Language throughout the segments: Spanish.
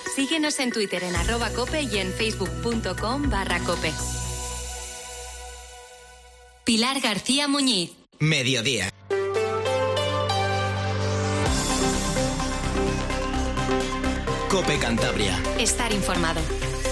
Síguenos en Twitter en @cope y en facebook.com/cope. Pilar García Muñiz. Mediodía. COPE Cantabria. Estar informado.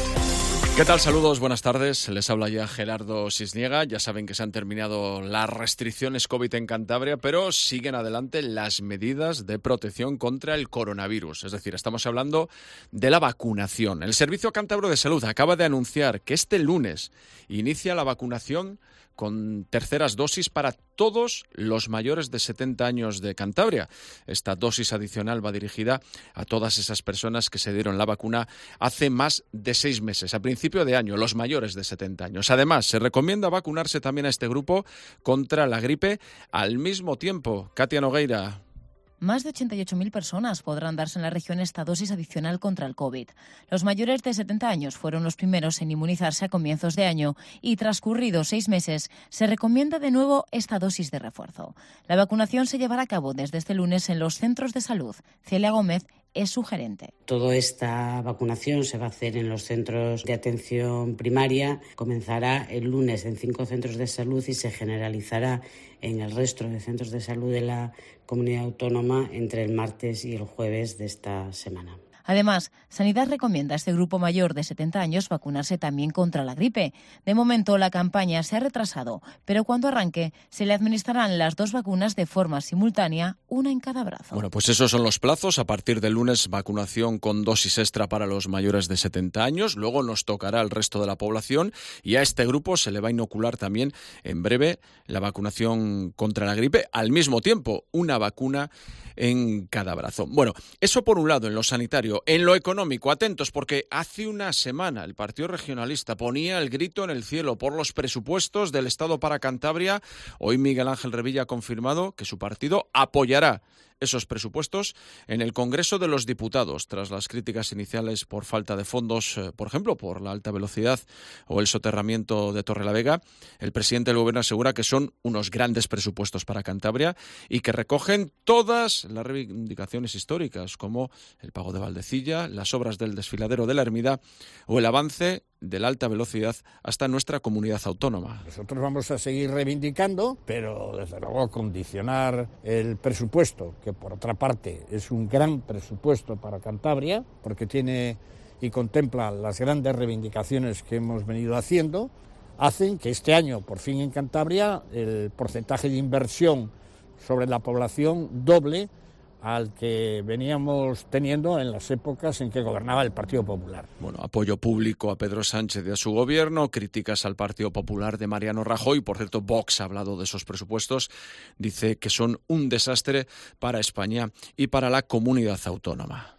¿Qué tal? Saludos, buenas tardes. Les habla ya Gerardo Cisniega. Ya saben que se han terminado las restricciones COVID en Cantabria, pero siguen adelante las medidas de protección contra el coronavirus. Es decir, estamos hablando de la vacunación. El Servicio Cántabro de Salud acaba de anunciar que este lunes inicia la vacunación con terceras dosis para todos los mayores de 70 años de Cantabria. Esta dosis adicional va dirigida a todas esas personas que se dieron la vacuna hace más de 6 meses, a principio de año, los mayores de 70 años. Además, se recomienda vacunarse también a este grupo contra la gripe al mismo tiempo. Katia Nogueira. Más de 88.000 personas podrán darse en la región esta dosis adicional contra el COVID. Los mayores de 70 años fueron los primeros en inmunizarse a comienzos de año y, transcurridos 6 meses, se recomienda de nuevo esta dosis de refuerzo. La vacunación se llevará a cabo desde este lunes en los centros de salud. Celia Gómez es su gerente. Toda esta vacunación se va a hacer en los centros de atención primaria. Comenzará el lunes en 5 centros de salud y se generalizará en el resto de centros de salud de la comunidad autónoma entre el martes y el jueves de esta semana. Además, Sanidad recomienda a este grupo mayor de 70 años vacunarse también contra la gripe. De momento, la campaña se ha retrasado, pero cuando arranque se le administrarán las 2 vacunas de forma simultánea, una en cada brazo. Bueno, pues esos son los plazos. A partir del lunes, vacunación con dosis extra para los mayores de 70 años. Luego nos tocará al resto de la población y a este grupo se le va a inocular también en breve la vacunación contra la gripe. Al mismo tiempo, una vacuna en cada brazo. Bueno, eso por un lado en lo sanitario. En lo económico, atentos, porque hace una semana el Partido Regionalista ponía el grito en el cielo por los presupuestos del Estado para Cantabria. Hoy Miguel Ángel Revilla ha confirmado que su partido apoyará esos presupuestos en el Congreso de los Diputados, tras las críticas iniciales por falta de fondos, por ejemplo, por la alta velocidad o el soterramiento de Torrelavega. El presidente del Gobierno asegura que son unos grandes presupuestos para Cantabria y que recogen todas las reivindicaciones históricas, como el pago de Valdecilla, las obras del desfiladero de la Ermida o el avance de la alta velocidad hasta nuestra comunidad autónoma. Nosotros vamos a seguir reivindicando, pero desde luego condicionar el presupuesto, que por otra parte es un gran presupuesto para Cantabria, porque tiene y contempla las grandes reivindicaciones que hemos venido haciendo, hacen que este año, por fin en Cantabria, el porcentaje de inversión sobre la población doble al que veníamos teniendo en las épocas en que gobernaba el Partido Popular. Bueno, apoyo público a Pedro Sánchez y a su gobierno, críticas al Partido Popular de Mariano Rajoy. Por cierto, Vox ha hablado de esos presupuestos, dice que son un desastre para España y para la comunidad autónoma.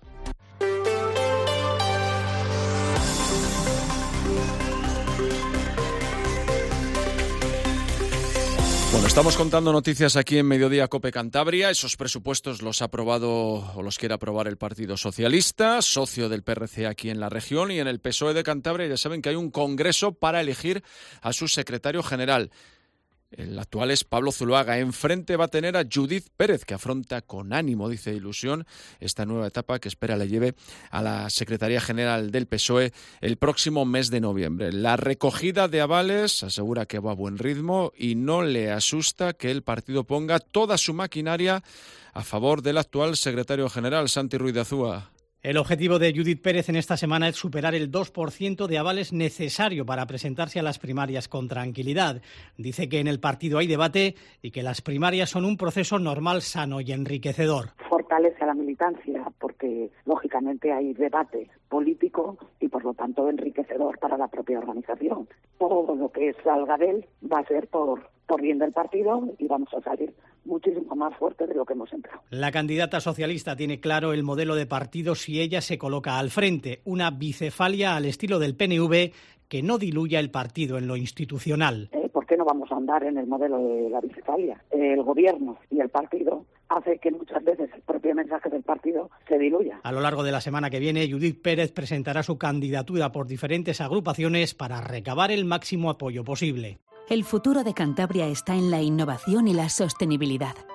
Bueno, estamos contando noticias aquí en Mediodía COPE Cantabria. Esos presupuestos los ha aprobado o los quiere aprobar el Partido Socialista, socio del PRC aquí en la región, y en el PSOE de Cantabria ya saben que hay un congreso para elegir a su secretario general. El actual es Pablo Zuloaga. Enfrente va a tener a Judith Pérez, que afronta con ánimo, dice ilusión, esta nueva etapa que espera le lleve a la Secretaría General del PSOE el próximo mes de noviembre. La recogida de avales asegura que va a buen ritmo y no le asusta que el partido ponga toda su maquinaria a favor del actual secretario general, Santi Ruiz de Azúa. El objetivo de Judith Pérez en esta semana es superar el 2% de avales necesario para presentarse a las primarias con tranquilidad. Dice que en el partido hay debate y que las primarias son un proceso normal, sano y enriquecedor. Fortalece a la militancia porque, lógicamente, hay debate político y, por lo tanto, enriquecedor para la propia organización. Todo lo que salga de él va a ser por bien del partido y vamos a salir muchísimo más fuerte de lo que hemos entrado. La candidata socialista tiene claro el modelo de partido si ella se coloca al frente, una bicefalia al estilo del PNV que no diluya el partido en lo institucional. ¿Por qué no vamos a andar en el modelo de la bicefalia? El gobierno y el partido hace que muchas veces el propio mensaje del partido se diluya. A lo largo de la semana que viene, Judith Pérez presentará su candidatura por diferentes agrupaciones para recabar el máximo apoyo posible. El futuro de Cantabria está en la innovación y la sostenibilidad.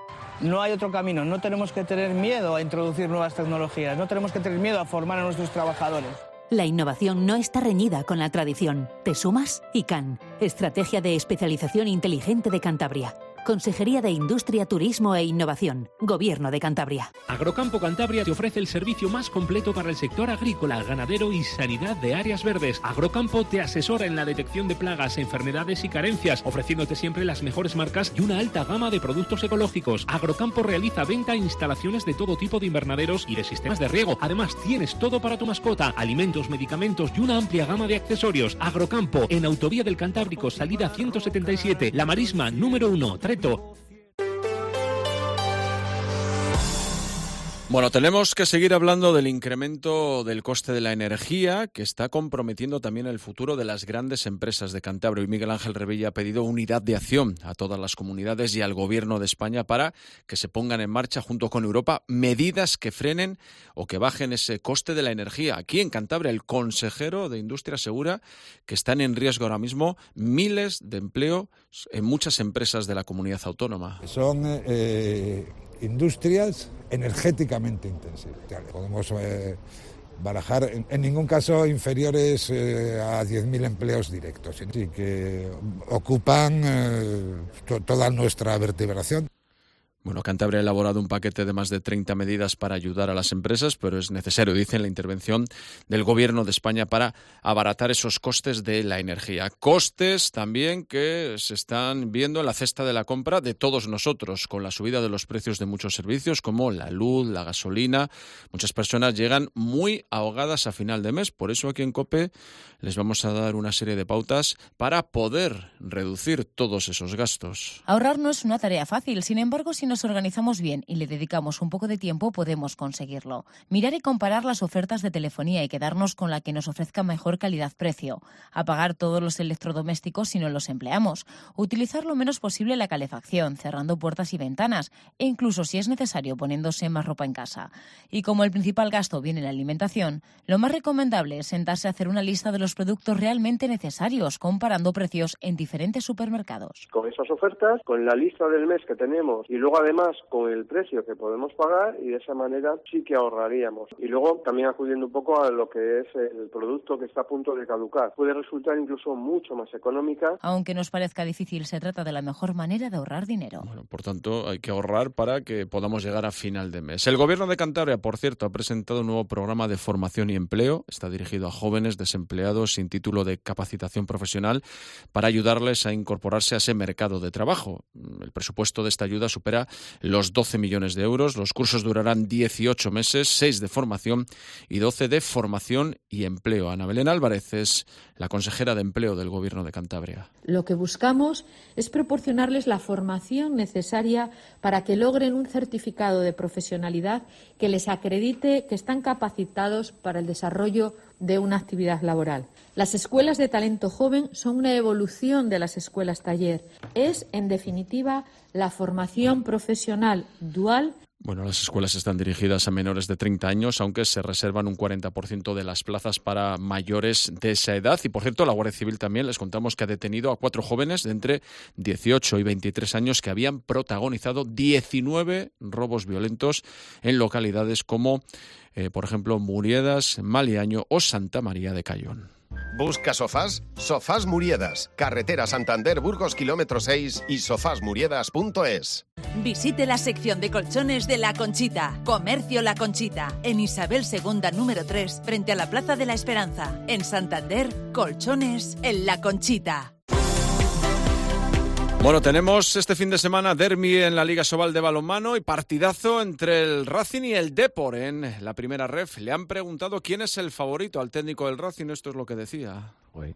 No hay otro camino, no tenemos que tener miedo a introducir nuevas tecnologías, no tenemos que tener miedo a formar a nuestros trabajadores. La innovación no está reñida con la tradición. ¿Te sumas? ICANN, Estrategia de Especialización Inteligente de Cantabria. Consejería de Industria, Turismo e Innovación. Gobierno de Cantabria. Agrocampo Cantabria te ofrece el servicio más completo para el sector agrícola, ganadero y sanidad de áreas verdes. Agrocampo te asesora en la detección de plagas, enfermedades y carencias, ofreciéndote siempre las mejores marcas y una alta gama de productos ecológicos. Agrocampo realiza venta e instalaciones de todo tipo de invernaderos y de sistemas de riego. Además, tienes todo para tu mascota, alimentos, medicamentos y una amplia gama de accesorios. Agrocampo, en Autovía del Cantábrico, salida 177, La Marisma, número 1, Treto. Bueno, tenemos que seguir hablando del incremento del coste de la energía, que está comprometiendo también el futuro de las grandes empresas de Cantabria. Y Miguel Ángel Revilla ha pedido unidad de acción a todas las comunidades y al Gobierno de España para que se pongan en marcha, junto con Europa, medidas que frenen o que bajen ese coste de la energía. Aquí en Cantabria, el consejero de Industria asegura que están en riesgo ahora mismo miles de empleos en muchas empresas de la comunidad autónoma. Son industrias energéticamente intensivas. Podemos barajar en ningún caso inferiores a 10.000 empleos directos, sí, que ocupan toda nuestra vertebración. Bueno, Cantabria ha elaborado un paquete de más de 30 medidas para ayudar a las empresas, pero es necesario, dicen, la intervención del Gobierno de España para abaratar esos costes de la energía. Costes también que se están viendo en la cesta de la compra de todos nosotros, con la subida de los precios de muchos servicios como la luz, la gasolina. Muchas personas llegan muy ahogadas a final de mes. Por eso aquí en COPE les vamos a dar una serie de pautas para poder reducir todos esos gastos. Ahorrar no es una tarea fácil, sin embargo, si nos organizamos bien y le dedicamos un poco de tiempo, podemos conseguirlo. Mirar y comparar las ofertas de telefonía y quedarnos con la que nos ofrezca mejor calidad-precio. Apagar todos los electrodomésticos si no los empleamos. Utilizar lo menos posible la calefacción, cerrando puertas y ventanas, e incluso, si es necesario, poniéndose más ropa en casa. Y como el principal gasto viene en la alimentación, lo más recomendable es sentarse a hacer una lista de los productos realmente necesarios, comparando precios en diferentes supermercados. Con esas ofertas, con la lista del mes que tenemos y luego además con el precio que podemos pagar, y de esa manera sí que ahorraríamos. Y luego también acudiendo un poco a lo que es el producto que está a punto de caducar. Puede resultar incluso mucho más económica. Aunque nos parezca difícil, se trata de la mejor manera de ahorrar dinero. Bueno, por tanto, hay que ahorrar para que podamos llegar a final de mes. El Gobierno de Cantabria, por cierto, ha presentado un nuevo programa de formación y empleo. Está dirigido a jóvenes desempleados sin título de capacitación profesional para ayudarles a incorporarse a ese mercado de trabajo. El presupuesto de esta ayuda supera los 12 millones de euros. Los cursos durarán 18 meses, 6 de formación y 12 de formación y empleo. Ana Belén Álvarez es la consejera de Empleo del Gobierno de Cantabria. Lo que buscamos es proporcionarles la formación necesaria para que logren un certificado de profesionalidad que les acredite que están capacitados para el desarrollo de una actividad laboral. Las escuelas de talento joven son una evolución de las escuelas taller. Es, en definitiva, la formación profesional dual. Bueno, las escuelas están dirigidas a menores de 30 años, aunque se reservan un 40% de las plazas para mayores de esa edad. Y, por cierto, la Guardia Civil también les contamos que ha detenido a 4 jóvenes de entre 18 y 23 años que habían protagonizado 19 robos violentos en localidades como, por ejemplo, Muriedas, Maliaño o Santa María de Cayón. ¿Busca sofás? Sofás Muriedas, carretera Santander, Burgos, kilómetro 6 y sofasmuriedas.es. Visite la sección de colchones de La Conchita, Comercio La Conchita, en Isabel II número 3, frente a la Plaza de la Esperanza. En Santander, colchones en La Conchita. Bueno, tenemos este fin de semana derbi en la Liga Sobal de balonmano y partidazo entre el Racing y el Depor en la primera ref. Le han preguntado quién es el favorito al técnico del Racing, esto es lo que decía. Uy.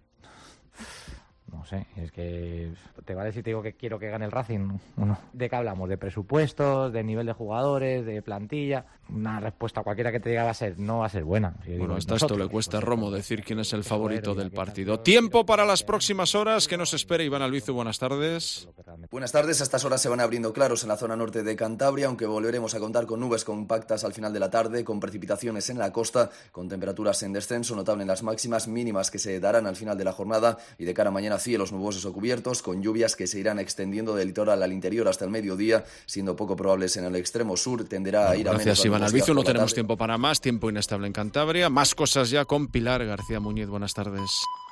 No sé, es que te vale si te digo que quiero que gane el Racing o no. ¿De qué hablamos? ¿De presupuestos, de nivel de jugadores, de plantilla? Una respuesta cualquiera que te diga no va a ser buena. Bueno, hasta esto le cuesta a Romo decir quién es el favorito del partido. Tiempo para las próximas horas. ¿Qué nos espera Iván Albizu? Buenas tardes. Buenas tardes. A estas horas se van abriendo claros en la zona norte de Cantabria, aunque volveremos a contar con nubes compactas al final de la tarde, con precipitaciones en la costa, con temperaturas en descenso notable en las máximas mínimas que se darán al final de la jornada y de cara a mañana cielo cielos nubosos o cubiertos, con lluvias que se irán extendiendo del litoral al interior hasta el mediodía, siendo poco probables en el extremo sur. Tenderá a ir a menos. Gracias, Iván Albizu. No tenemos tiempo para más. Tiempo inestable en Cantabria. Más cosas ya con Pilar García Muñiz. Buenas tardes.